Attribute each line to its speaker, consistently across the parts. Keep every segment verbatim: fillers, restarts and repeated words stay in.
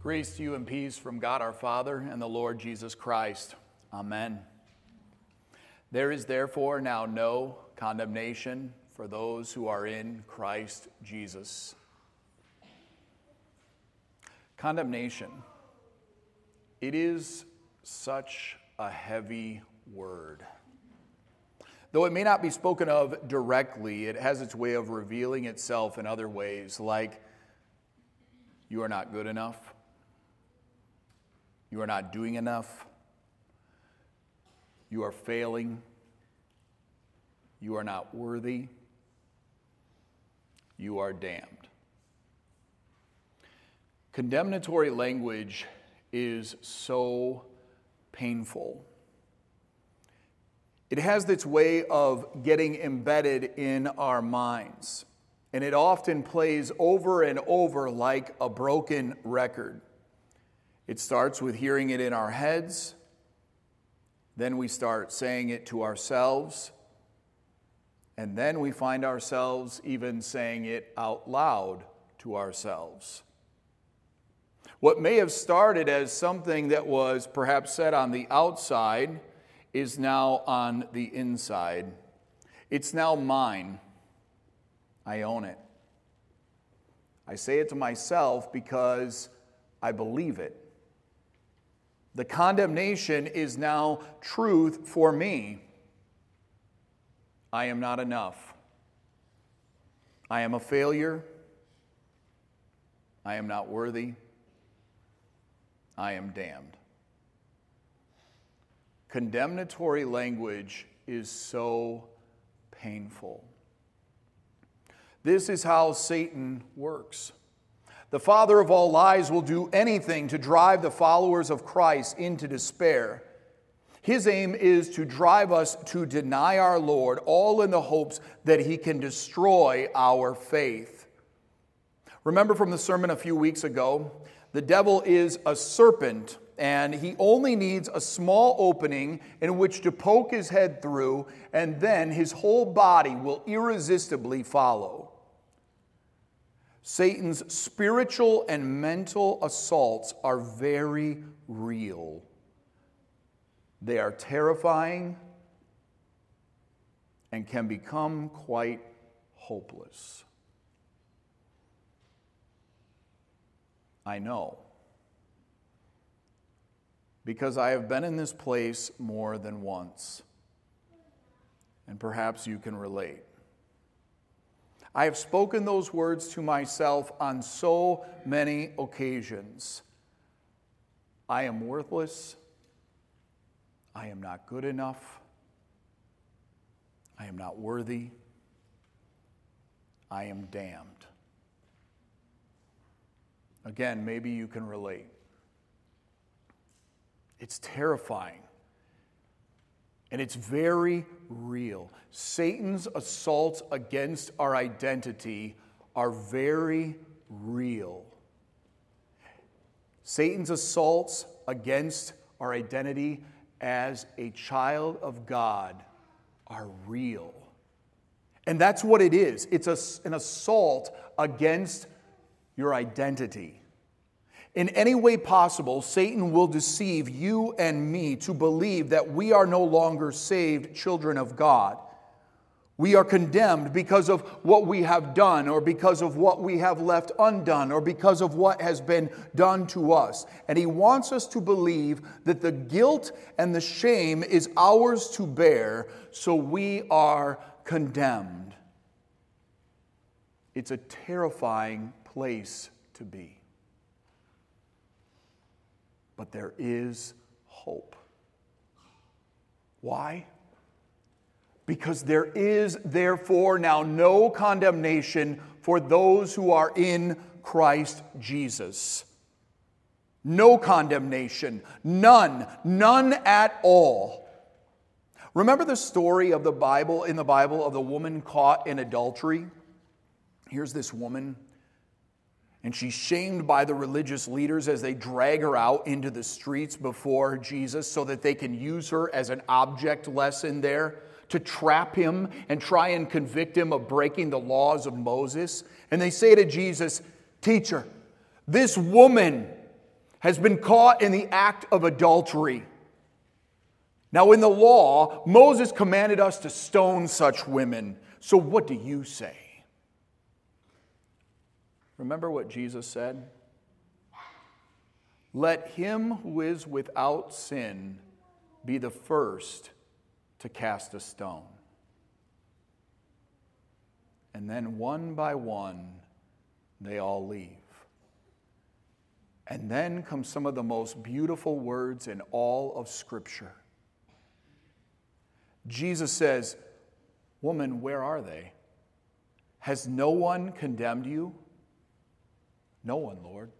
Speaker 1: Grace to you and peace from God our Father and the Lord Jesus Christ. Amen. There is therefore now no condemnation for those who are in Christ Jesus. Condemnation. It is such a heavy word. Though it may not be spoken of directly, it has its way of revealing itself in other ways, like you are not good enough. You are not doing enough. You are failing. You are not worthy. You are damned. Condemnatory language is so painful. It has its way of getting embedded in our minds, and it often plays over and over like a broken record. It starts with hearing it in our heads, then we start saying it to ourselves, and then we find ourselves even saying it out loud to ourselves. What may have started as something that was perhaps said on the outside is now on the inside. It's now mine. I own it. I say it to myself because I believe it. The condemnation is now truth for me. I am not enough. I am a failure. I am not worthy. I am damned. Condemnatory language is so painful. This is how Satan works. The father of all lies will do anything to drive the followers of Christ into despair. His aim is to drive us to deny our Lord, all in the hopes that he can destroy our faith. Remember from the sermon a few weeks ago, the devil is a serpent, and he only needs a small opening in which to poke his head through, and then his whole body will irresistibly follow. Satan's spiritual and mental assaults are very real. They are terrifying and can become quite hopeless. I know, because I have been in this place more than once, and perhaps you can relate. I have spoken those words to myself on so many occasions. I am worthless. I am not good enough. I am not worthy. I am damned. Again, maybe you can relate. It's terrifying. And it's very real. Satan's assaults against our identity are very real. Satan's assaults against our identity as a child of God are real. And that's what it is. It's a, an assault against your identity. In any way possible, Satan will deceive you and me to believe that we are no longer saved children of God. We are condemned because of what we have done, or because of what we have left undone, or because of what has been done to us. And he wants us to believe that the guilt and the shame is ours to bear, so we are condemned. It's a terrifying place to be. But there is hope. Why? Because there is therefore now no condemnation for those who are in Christ Jesus. No condemnation. None. None at all. Remember the story of the Bible, in the Bible, of the woman caught in adultery? Here's this woman, and she's shamed by the religious leaders as they drag her out into the streets before Jesus so that they can use her as an object lesson there to trap him and try and convict him of breaking the laws of Moses. And they say to Jesus, "Teacher, this woman has been caught in the act of adultery. Now, in the law, Moses commanded us to stone such women. So what do you say? Remember what Jesus said? Let him who is without sin be the first to cast a stone. And then one by one, they all leave. And then come some of the most beautiful words in all of Scripture. Jesus says, "Woman, where are they? Has no one condemned you?" "No one, Lord."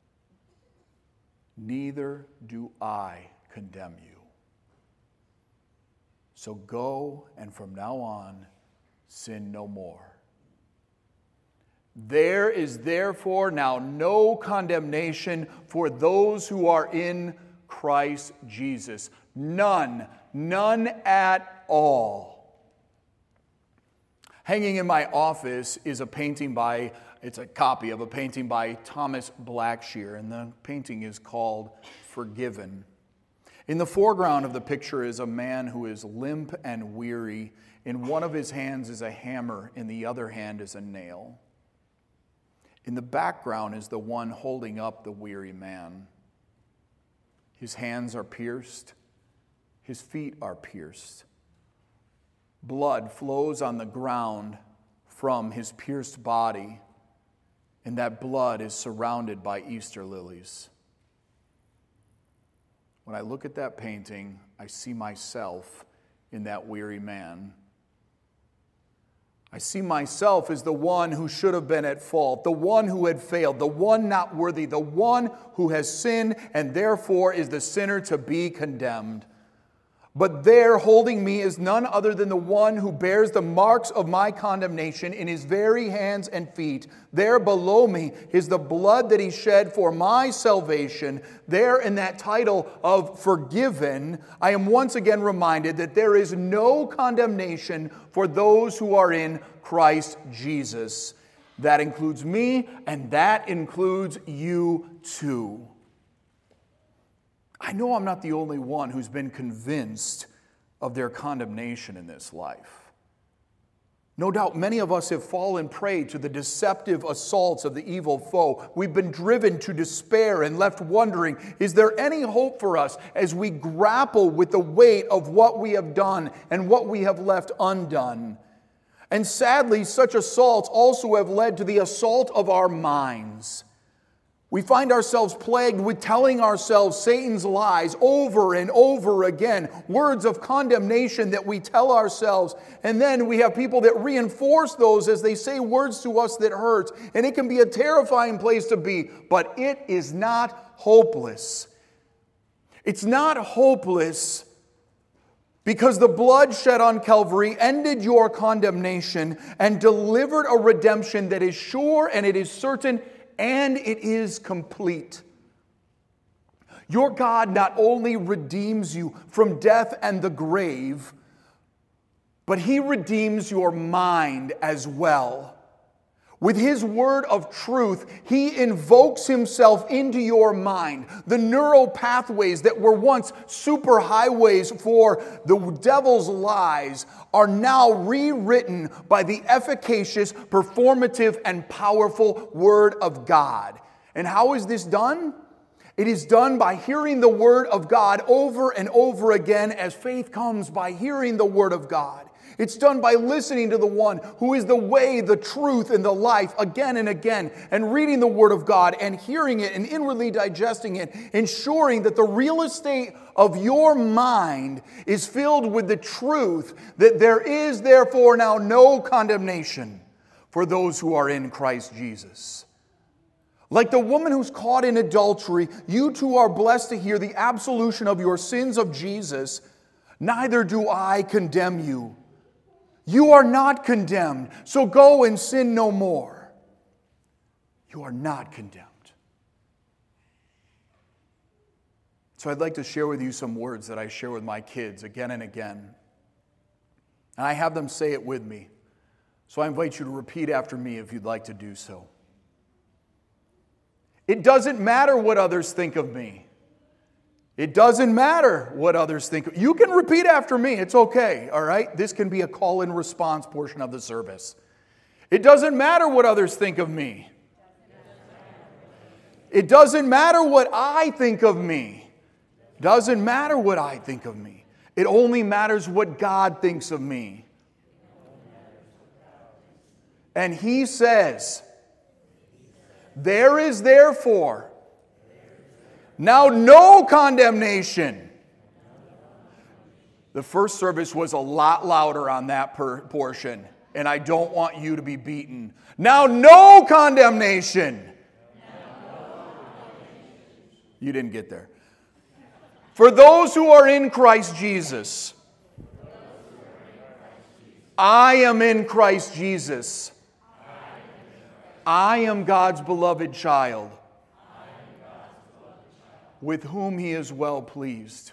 Speaker 1: "Neither do I condemn you. So go, and from now on, sin no more. There is therefore now no condemnation for those who are in Christ Jesus." None, none at all. Hanging in my office is a painting by, it's a copy of a painting by Thomas Blackshear, and the painting is called Forgiven. In the foreground of the picture is a man who is limp and weary. In one of his hands is a hammer, in the other hand is a nail. In the background is the one holding up the weary man. His hands are pierced. His feet are pierced. Blood flows on the ground from his pierced body, and that blood is surrounded by Easter lilies. When I look at that painting, I see myself in that weary man. I see myself as the one who should have been at fault, the one who had failed, the one not worthy, the one who has sinned and therefore is the sinner to be condemned. But there, holding me, is none other than the one who bears the marks of my condemnation in his very hands and feet. There below me is the blood that he shed for my salvation. There in that title of forgiven, I am once again reminded that there is no condemnation for those who are in Christ Jesus. That includes me, and that includes you too. I know I'm not the only one who's been convinced of their condemnation in this life. No doubt many of us have fallen prey to the deceptive assaults of the evil foe. We've been driven to despair and left wondering, is there any hope for us as we grapple with the weight of what we have done and what we have left undone? And sadly, such assaults also have led to the assault of our minds. We find ourselves plagued with telling ourselves Satan's lies over and over again, words of condemnation that we tell ourselves, and then we have people that reinforce those as they say words to us that hurt, and it can be a terrifying place to be, but it is not hopeless. It's not hopeless because the blood shed on Calvary ended your condemnation and delivered a redemption that is sure and it is certain and it is complete. Your God not only redeems you from death and the grave, but He redeems your mind as well. With His word of truth, He invokes Himself into your mind. The neural pathways that were once superhighways for the devil's lies are now rewritten by the efficacious, performative, and powerful Word of God. And how is this done? It is done by hearing the Word of God over and over again, as faith comes by hearing the Word of God. It's done by listening to the one who is the way, the truth, and the life again and again, and reading the Word of God and hearing it and inwardly digesting it, ensuring that the real estate of your mind is filled with the truth that there is therefore now no condemnation for those who are in Christ Jesus. Like the woman who's caught in adultery, you too are blessed to hear the absolution of your sins of Jesus. Neither do I condemn you. You are not condemned, so go and sin no more. You are not condemned. So I'd like to share with you some words that I share with my kids again and again. And I have them say it with me. So I invite you to repeat after me if you'd like to do so. It doesn't matter what others think of me. It doesn't matter what others think. You can repeat after me. It's okay, all right? This can be a call and response portion of the service. It doesn't matter what others think of me. It doesn't matter what I think of me. It doesn't matter what I think of me. It only matters what God thinks of me. And He says, there is therefore now no condemnation. The first service was a lot louder on that per- portion, and I don't want you to be beaten. Now no condemnation. You didn't get there. For those who are in Christ Jesus. I am in Christ Jesus. I am God's beloved child, with whom He is well pleased.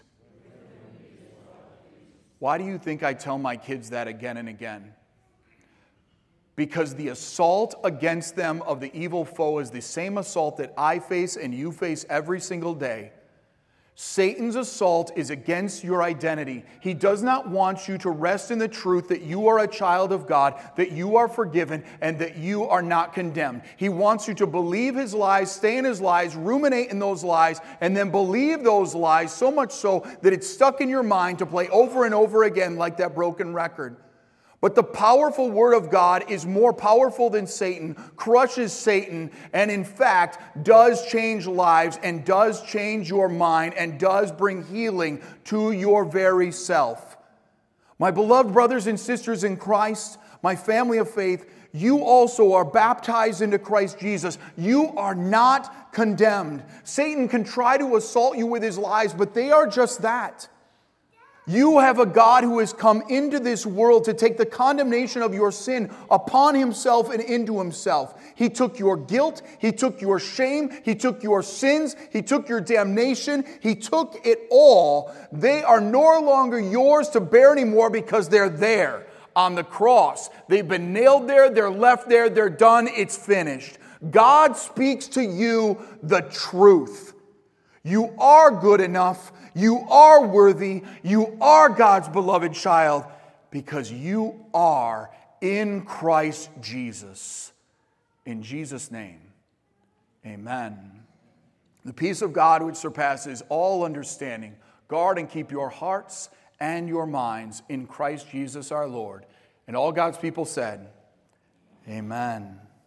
Speaker 1: Why do you think I tell my kids that again and again? Because the assault against them of the evil foe is the same assault that I face and you face every single day. Satan's assault is against your identity. He does not want you to rest in the truth that you are a child of God, that you are forgiven, and that you are not condemned. He wants you to believe his lies, stay in his lies, ruminate in those lies, and then believe those lies so much so that it's stuck in your mind to play over and over again like that broken record. But the powerful Word of God is more powerful than Satan, crushes Satan, and in fact does change lives and does change your mind and does bring healing to your very self. My beloved brothers and sisters in Christ, my family of faith, you also are baptized into Christ Jesus. You are not condemned. Satan can try to assault you with his lies, but they are just that. You have a God who has come into this world to take the condemnation of your sin upon Himself and into Himself. He took your guilt. He took your shame. He took your sins. He took your damnation. He took it all. They are no longer yours to bear anymore because they're there on the cross. They've been nailed there. They're left there. They're done. It's finished. God speaks to you the truth. You are good enough. You are worthy. You are God's beloved child because you are in Christ Jesus. In Jesus' name, amen. The peace of God which surpasses all understanding, guard and keep your hearts and your minds in Christ Jesus our Lord. And all God's people said, amen.